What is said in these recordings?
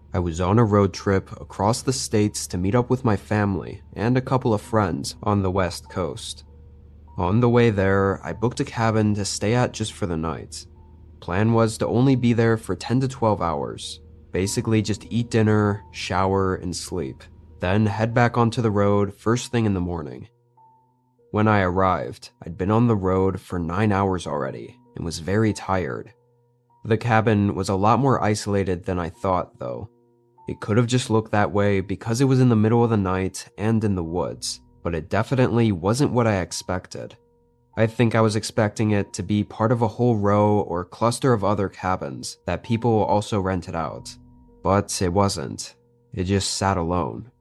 I was on a road trip across the states to meet up with my family and a couple of friends on the West Coast. On the way there, I booked a cabin to stay at just for the night. Plan was to only be there for 10 to 12 hours. Basically just eat dinner, shower, and sleep. Then head back onto the road first thing in the morning. When I arrived, I'd been on the road for 9 hours already and was very tired. The cabin was a lot more isolated than I thought, though. It could have just looked that way because it was in the middle of the night and in the woods, but it definitely wasn't what I expected. I think I was expecting it to be part of a whole row or cluster of other cabins that people also rented out, but it wasn't. It just sat alone.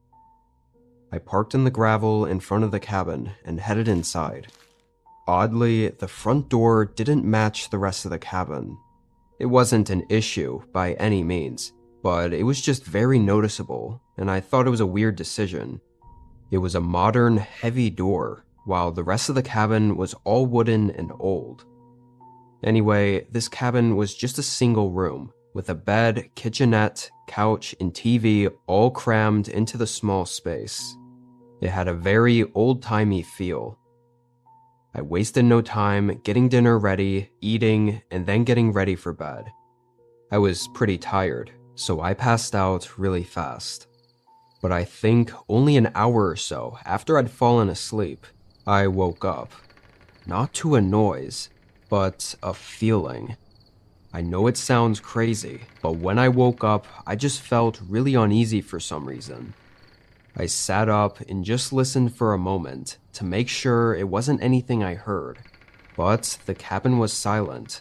I parked in the gravel in front of the cabin and headed inside. Oddly, the front door didn't match the rest of the cabin. It wasn't an issue by any means, but it was just very noticeable, and I thought it was a weird decision. It was a modern, heavy door, while the rest of the cabin was all wooden and old. Anyway, this cabin was just a single room, with a bed, kitchenette, couch, and TV all crammed into the small space. It had a very old-timey feel. I wasted no time getting dinner ready, eating, and then getting ready for bed. I was pretty tired, so I passed out really fast. But I think only an hour or so after I'd fallen asleep, I woke up. Not to a noise, but a feeling. I know it sounds crazy, but when I woke up, I just felt really uneasy for some reason. I sat up and just listened for a moment to make sure it wasn't anything I heard, but the cabin was silent.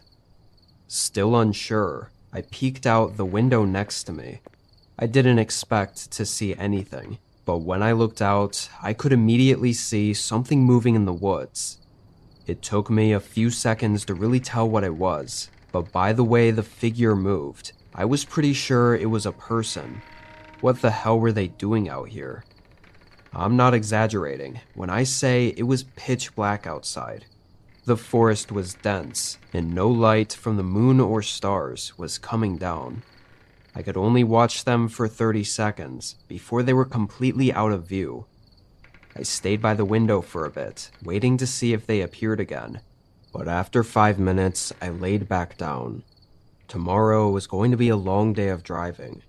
Still unsure, I peeked out the window next to me. I didn't expect to see anything, but when I looked out, I could immediately see something moving in the woods. It took me a few seconds to really tell what it was, but by the way the figure moved, I was pretty sure it was a person. What the hell were they doing out here? I'm not exaggerating when I say it was pitch black outside. The forest was dense, and no light from the moon or stars was coming down. I could only watch them for 30 seconds before they were completely out of view. I stayed by the window for a bit, waiting to see if they appeared again, but after 5 minutes, I laid back down. Tomorrow was going to be a long day of driving.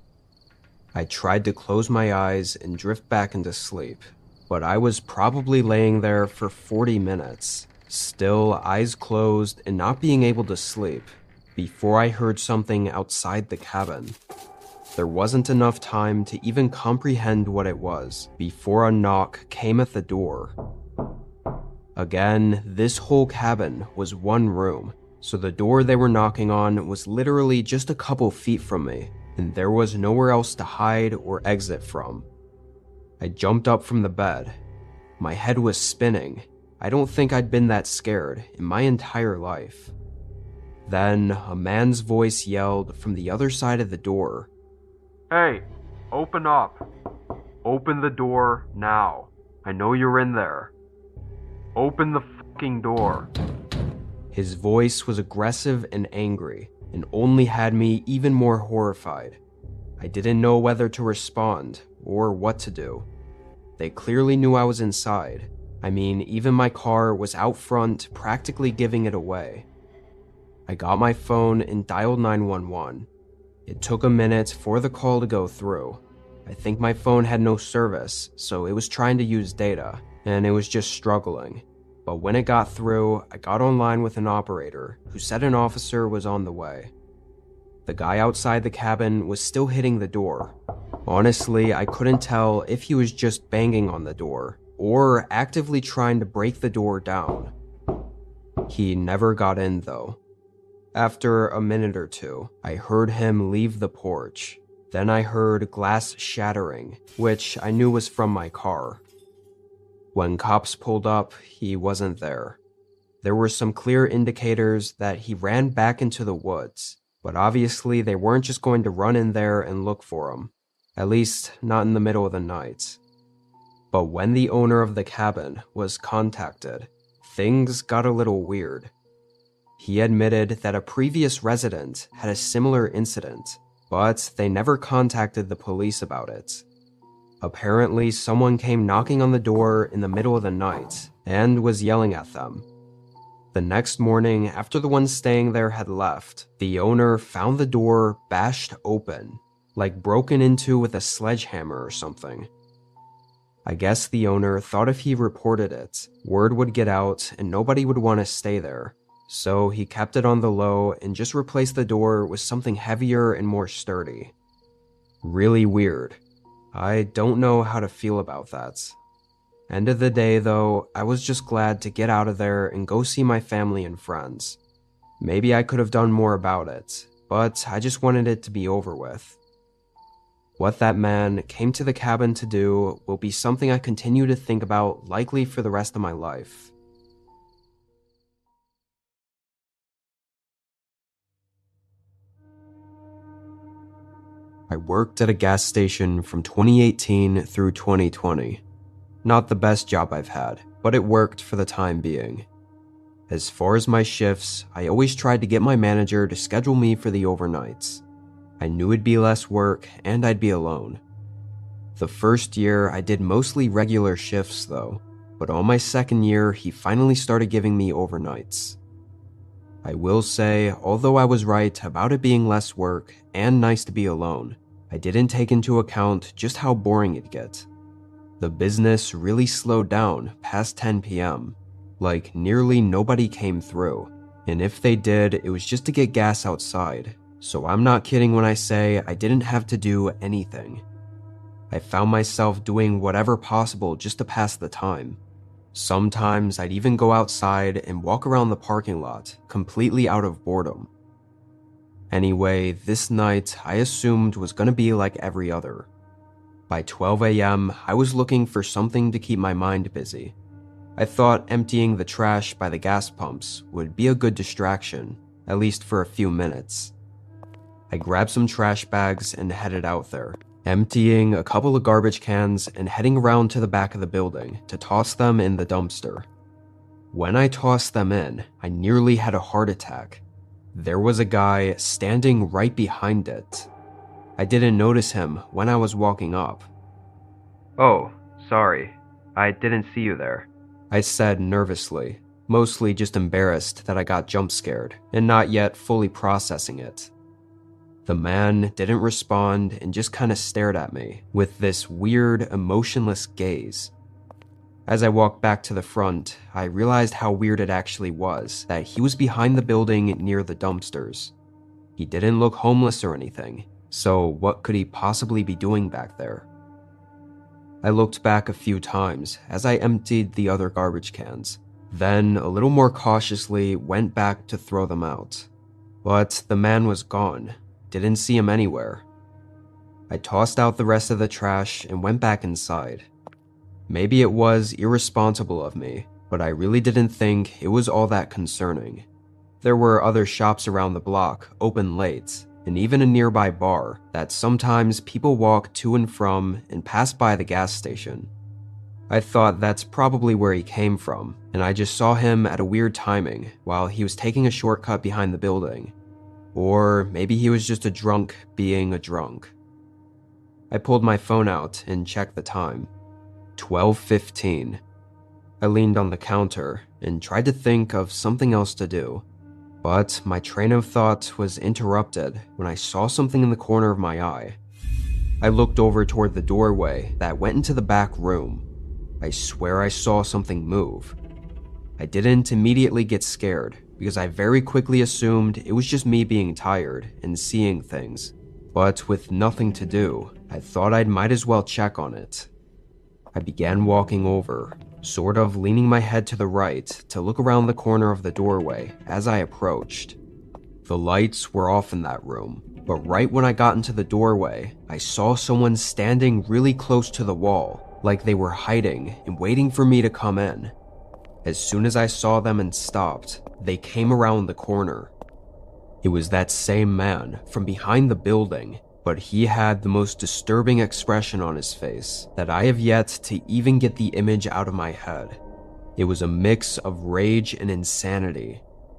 I tried to close my eyes and drift back into sleep, but I was probably laying there for 40 minutes, still eyes closed and not being able to sleep, before I heard something outside the cabin. There wasn't enough time to even comprehend what it was before a knock came at the door. Again, this whole cabin was one room, so the door they were knocking on was literally just a couple feet from me, and there was nowhere else to hide or exit from. I jumped up from the bed. My head was spinning. I don't think I'd been that scared in my entire life. Then, a man's voice yelled from the other side of the door, "Hey, open up. Open the door now. I know you're in there. Open the fucking door." His voice was aggressive and angry, and only had me even more horrified. I didn't know whether to respond or what to do. They clearly knew I was inside. I mean, even my car was out front, practically giving it away. I got my phone and dialed 911. It took a minute for the call to go through. I think my phone had no service, so it was trying to use data, and it was just struggling. But when it got through, I got online with an operator who said an officer was on the way. The guy outside the cabin was still hitting the door. Honestly, I couldn't tell if he was just banging on the door or actively trying to break the door down. He never got in, though. After a minute or two, I heard him leave the porch. Then I heard glass shattering, which I knew was from my car. When cops pulled up, he wasn't there. There were some clear indicators that he ran back into the woods, but obviously they weren't just going to run in there and look for him, at least not in the middle of the night. But when the owner of the cabin was contacted, things got a little weird. He admitted that a previous resident had a similar incident, but they never contacted the police about it. Apparently, someone came knocking on the door in the middle of the night and was yelling at them. The next morning, after the ones staying there had left, the owner found the door bashed open, like broken into with a sledgehammer or something. I guess the owner thought if he reported it, word would get out and nobody would want to stay there. So he kept it on the low and just replaced the door with something heavier and more sturdy. Really weird. I don't know how to feel about that. End of the day though, I was just glad to get out of there and go see my family and friends. Maybe I could have done more about it, but I just wanted it to be over with. What that man came to the cabin to do will be something I continue to think about likely for the rest of my life. I worked at a gas station from 2018 through 2020. Not the best job I've had, but it worked for the time being. As far as my shifts, I always tried to get my manager to schedule me for the overnights. I knew it'd be less work and I'd be alone. The first year, I did mostly regular shifts though, but on my second year, he finally started giving me overnights. I will say, although I was right about it being less work and nice to be alone, I didn't take into account just how boring it'd get. The business really slowed down past 10 p.m. Like, nearly nobody came through, and if they did, it was just to get gas outside. So I'm not kidding when I say I didn't have to do anything. I found myself doing whatever possible just to pass the time. Sometimes I'd even go outside and walk around the parking lot, completely out of boredom. Anyway, this night I assumed was gonna be like every other. By 12 a.m., I was looking for something to keep my mind busy. I thought emptying the trash by the gas pumps would be a good distraction, at least for a few minutes. I grabbed some trash bags and headed out there, emptying a couple of garbage cans and heading around to the back of the building to toss them in the dumpster. When I tossed them in, I nearly had a heart attack. There was a guy standing right behind it. I didn't notice him when I was walking up. "Oh, sorry. I didn't see you there," I said nervously, mostly just embarrassed that I got jump scared and not yet fully processing it. The man didn't respond and just kind of stared at me with this weird, emotionless gaze. As I walked back to the front, I realized how weird it actually was that he was behind the building near the dumpsters. He didn't look homeless or anything, so what could he possibly be doing back there? I looked back a few times as I emptied the other garbage cans, then a little more cautiously went back to throw them out. But the man was gone. Didn't see him anywhere. I tossed out the rest of the trash and went back inside. Maybe it was irresponsible of me, but I really didn't think it was all that concerning. There were other shops around the block, open late, and even a nearby bar that sometimes people walk to and from and pass by the gas station. I thought that's probably where he came from, and I just saw him at a weird timing while he was taking a shortcut behind the building. Or maybe he was just a drunk being a drunk. I pulled my phone out and checked the time. 12:15. I leaned on the counter and tried to think of something else to do, but my train of thought was interrupted when I saw something in the corner of my eye. I looked over toward the doorway that went into the back room. I swear I saw something move. I didn't immediately get scared because I very quickly assumed it was just me being tired and seeing things. But with nothing to do, I thought I might as well check on it. I began walking over, sort of leaning my head to the right to look around the corner of the doorway as I approached. The lights were off in that room, but right when I got into the doorway, I saw someone standing really close to the wall, like they were hiding and waiting for me to come in. As soon as I saw them and stopped, they came around the corner. It was that same man from behind the building, but he had the most disturbing expression on his face that I have yet to even get the image out of my head. It was a mix of rage and insanity.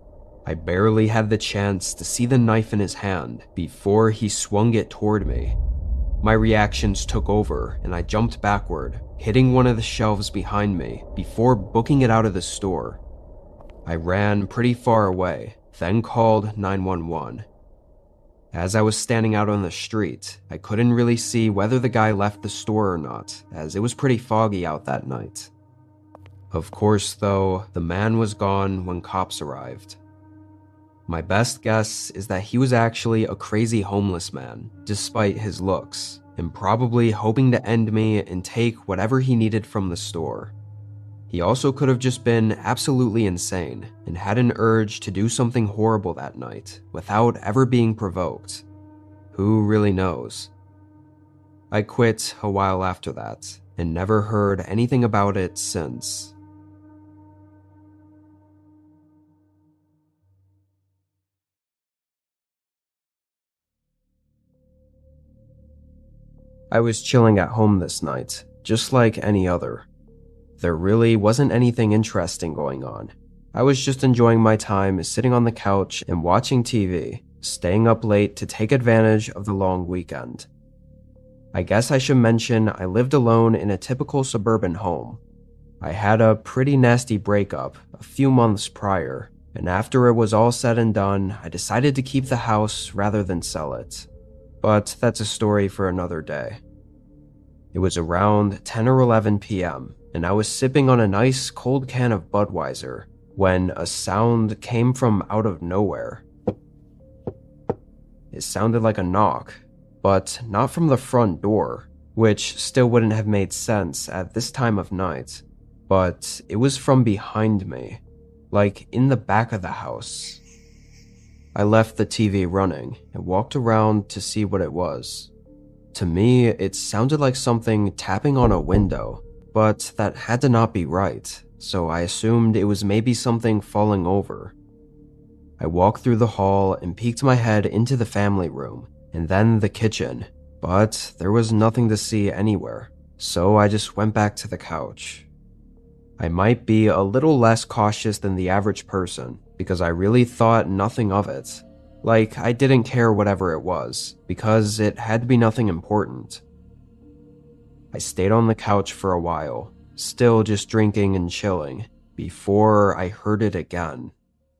I barely had the chance to see the knife in his hand before he swung it toward me. My reactions took over and I jumped backward, hitting one of the shelves behind me before booking it out of the store. I ran pretty far away, then called 911. As I was standing out on the street, I couldn't really see whether the guy left the store or not, as it was pretty foggy out that night. Of course, though, the man was gone when cops arrived. My best guess is that he was actually a crazy homeless man, despite his looks, and probably hoping to end me and take whatever he needed from the store. He also could have just been absolutely insane and had an urge to do something horrible that night without ever being provoked. Who really knows? I quit a while after that and never heard anything about it since. I was chilling at home this night, just like any other. There really wasn't anything interesting going on. I was just enjoying my time sitting on the couch and watching TV, staying up late to take advantage of the long weekend. I guess I should mention I lived alone in a typical suburban home. I had a pretty nasty breakup a few months prior, and after it was all said and done, I decided to keep the house rather than sell it. But that's a story for another day. It was around 10 or 11 p.m., and I was sipping on a nice cold can of Budweiser when a sound came from out of nowhere. It sounded like a knock, but not from the front door, which still wouldn't have made sense at this time of night, but it was from behind me, like in the back of the house. I left the TV running and walked around to see what it was. To me, it sounded like something tapping on a window, but that had to not be right, so I assumed it was maybe something falling over. I walked through the hall and peeked my head into the family room, and then the kitchen, but there was nothing to see anywhere, so I just went back to the couch. I might be a little less cautious than the average person, because I really thought nothing of it. Like, I didn't care whatever it was, because it had to be nothing important. I stayed on the couch for a while, still just drinking and chilling, before I heard it again.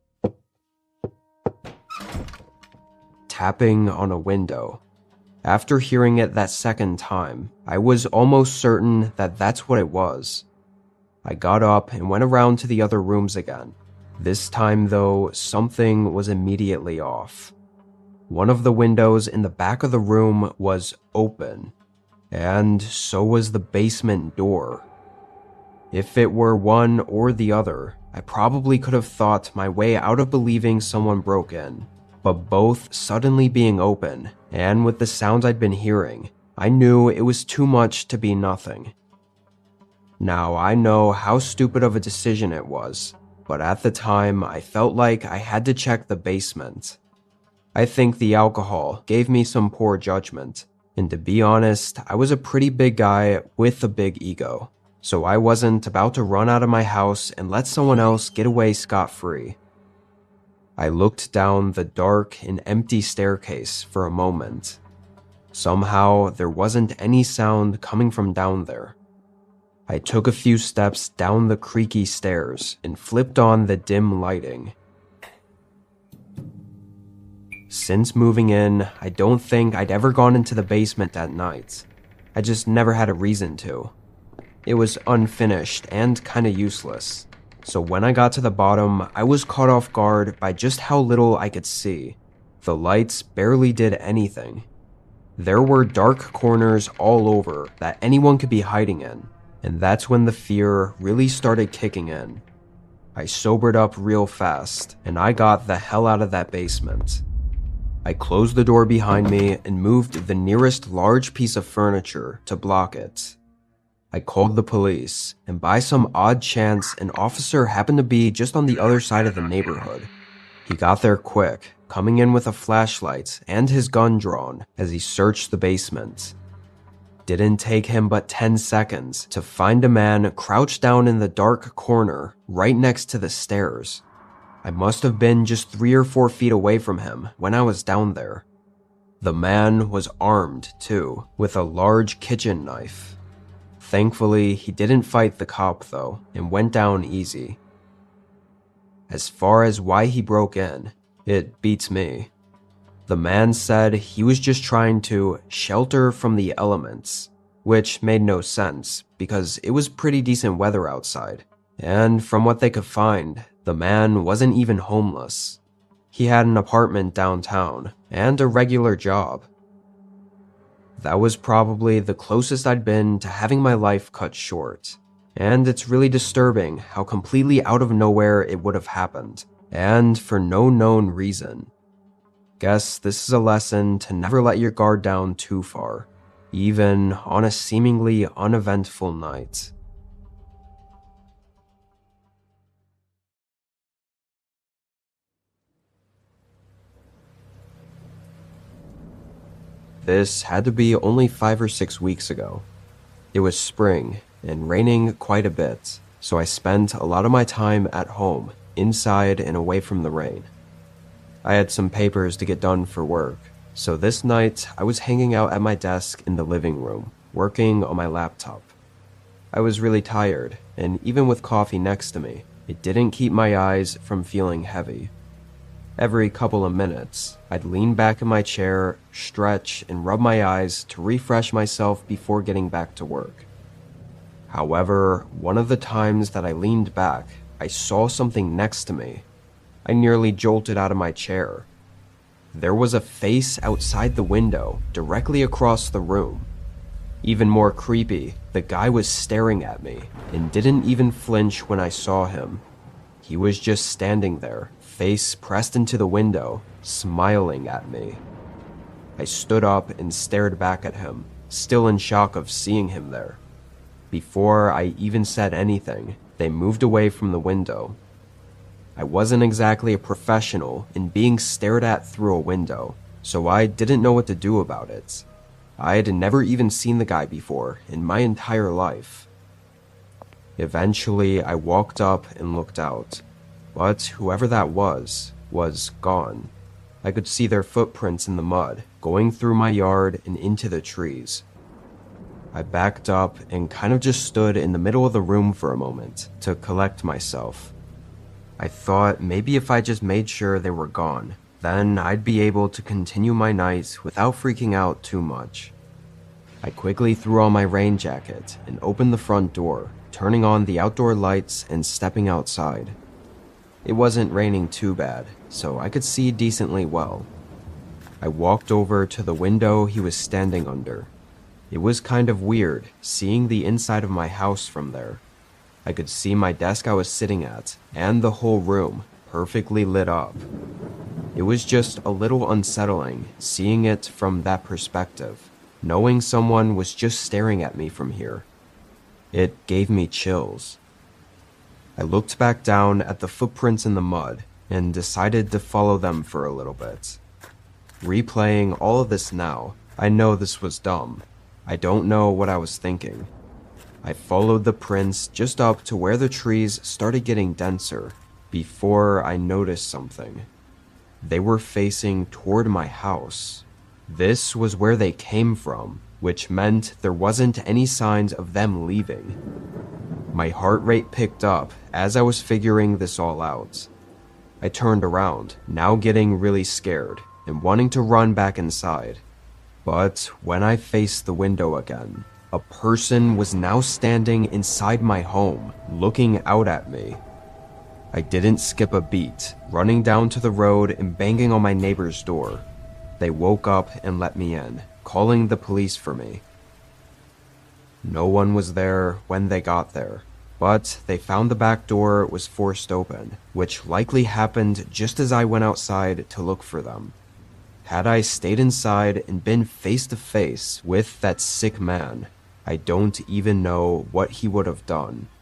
Tapping on a window. After hearing it that second time, I was almost certain that that's what it was. I got up and went around to the other rooms again. This time, though, something was immediately off. One of the windows in the back of the room was open, and so was the basement door. If it were one or the other, I probably could have thought my way out of believing someone broke in, but both suddenly being open, and with the sounds I'd been hearing, I knew it was too much to be nothing. Now, I know how stupid of a decision it was, but at the time, I felt like I had to check the basement. I think the alcohol gave me some poor judgment, and to be honest, I was a pretty big guy with a big ego, so I wasn't about to run out of my house and let someone else get away scot-free. I looked down the dark and empty staircase for a moment. Somehow, there wasn't any sound coming from down there. I took a few steps down the creaky stairs and flipped on the dim lighting. Since moving in, I don't think I'd ever gone into the basement at night. I just never had a reason to. It was unfinished and kinda useless, so when I got to the bottom, I was caught off guard by just how little I could see. The lights barely did anything. There were dark corners all over that anyone could be hiding in, and that's when the fear really started kicking in. I sobered up real fast, and I got the hell out of that basement. I closed the door behind me and moved the nearest large piece of furniture to block it. I called the police, and by some odd chance, an officer happened to be just on the other side of the neighborhood. He got there quick, coming in with a flashlight and his gun drawn as he searched the basement. Didn't take him but 10 seconds to find a man crouched down in the dark corner right next to the stairs. I must have been just 3 or 4 feet away from him when I was down there. The man was armed, too, with a large kitchen knife. Thankfully, he didn't fight the cop, though, and went down easy. As far as why he broke in, it beats me. The man said he was just trying to shelter from the elements, which made no sense because it was pretty decent weather outside, and from what they could find, the man wasn't even homeless. He had an apartment downtown and a regular job. That was probably the closest I'd been to having my life cut short, and it's really disturbing how completely out of nowhere it would have happened, and for no known reason. Guess this is a lesson to never let your guard down too far, even on a seemingly uneventful night. This had to be only 5 or 6 weeks ago. It was spring and raining quite a bit, so I spent a lot of my time at home, inside and away from the rain. I had some papers to get done for work, so this night I was hanging out at my desk in the living room, working on my laptop. I was really tired, and even with coffee next to me, it didn't keep my eyes from feeling heavy. Every couple of minutes, I'd lean back in my chair, stretch, and rub my eyes to refresh myself before getting back to work. However, one of the times that I leaned back, I saw something next to me. I nearly jolted out of my chair. There was a face outside the window, directly across the room. Even more creepy, the guy was staring at me and didn't even flinch when I saw him. He was just standing there, face pressed into the window, smiling at me. I stood up and stared back at him, still in shock of seeing him there. Before I even said anything, they moved away from the window. I wasn't exactly a professional in being stared at through a window, so I didn't know what to do about it. I'd never even seen the guy before in my entire life. Eventually, I walked up and looked out, but whoever that was gone. I could see their footprints in the mud, going through my yard and into the trees. I backed up and kind of just stood in the middle of the room for a moment to collect myself. I thought maybe if I just made sure they were gone, then I'd be able to continue my night without freaking out too much. I quickly threw on my rain jacket and opened the front door, turning on the outdoor lights and stepping outside. It wasn't raining too bad, so I could see decently well. I walked over to the window he was standing under. It was kind of weird seeing the inside of my house from there. I could see my desk I was sitting at, and the whole room, perfectly lit up. It was just a little unsettling seeing it from that perspective, knowing someone was just staring at me from here. It gave me chills. I looked back down at the footprints in the mud and decided to follow them for a little bit. Replaying all of this now, I know this was dumb. I don't know what I was thinking. I followed the prints just up to where the trees started getting denser before I noticed something. They were facing toward my house. This was where they came from, which meant there wasn't any signs of them leaving. My heart rate picked up as I was figuring this all out. I turned around, now getting really scared and wanting to run back inside. But when I faced the window again, a person was now standing inside my home, looking out at me. I didn't skip a beat, running down to the road and banging on my neighbor's door. They woke up and let me in, calling the police for me. No one was there when they got there, but they found the back door was forced open, which likely happened just as I went outside to look for them. Had I stayed inside and been face to face with that sick man, I don't even know what he would have done.